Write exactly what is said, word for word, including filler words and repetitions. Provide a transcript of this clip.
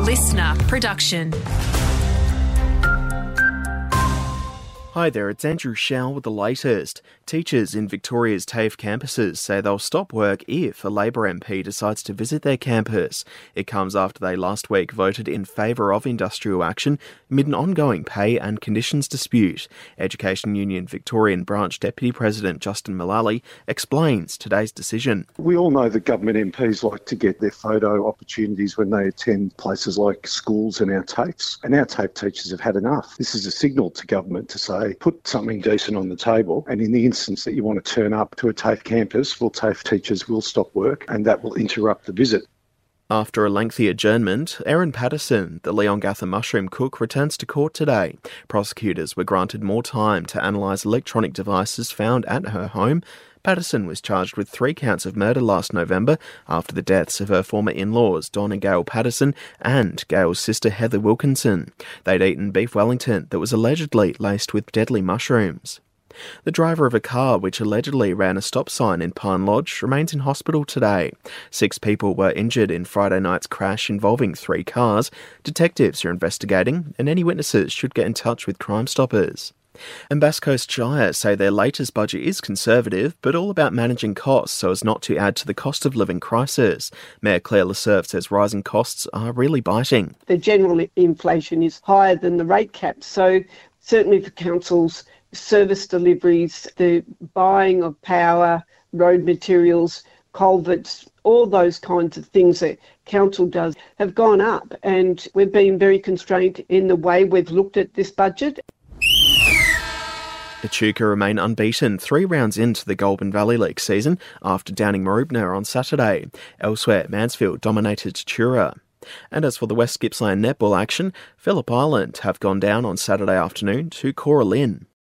listener production. Hi there, it's Andrew Shell with the latest. Teachers in Victoria's TAFE campuses say they'll stop work if a Labor M P decides to visit their campus. It comes after they last week voted in favour of industrial action amid an ongoing pay and conditions dispute. Education Union Victorian Branch Deputy President Justin Mullally explains today's decision. We all know that government M Ps like to get their photo opportunities when they attend places like schools and our TAFEs, and our TAFE teachers have had enough. This is a signal to government to say, put something decent on the table, and in the instance that you want to turn up to a TAFE campus, well, TAFE teachers will stop work and that will interrupt the visit. After a lengthy adjournment, Erin Patterson, the Leongatha mushroom cook, returns to court today. Prosecutors were granted more time to analyse electronic devices found at her home. Patterson was charged with three counts of murder last November after the deaths of her former in-laws, Don and Gail Patterson, and Gail's sister Heather Wilkinson. They'd eaten beef Wellington that was allegedly laced with deadly mushrooms. The driver of a car which allegedly ran a stop sign in Pine Lodge remains in hospital today. Six people were injured in Friday night's crash involving three cars. Detectives are investigating, and any witnesses should get in touch with Crime Stoppers. And Bass Coast Shire say their latest budget is conservative, but all about managing costs so as not to add to the cost of living crisis. Mayor Claire Lesurf says rising costs are really biting. The general inflation is higher than the rate cap, so certainly for councils, service deliveries, the buying of power, road materials, culverts, all those kinds of things that council does have gone up, and we've been very constrained in the way we've looked at this budget. Echuca remain unbeaten three rounds into the Goulburn Valley League season after downing Mooroopna on Saturday. Elsewhere, Mansfield dominated Tatura. And as for the West Gippsland netball action, Phillip Island have gone down on Saturday afternoon to Cora Lynn.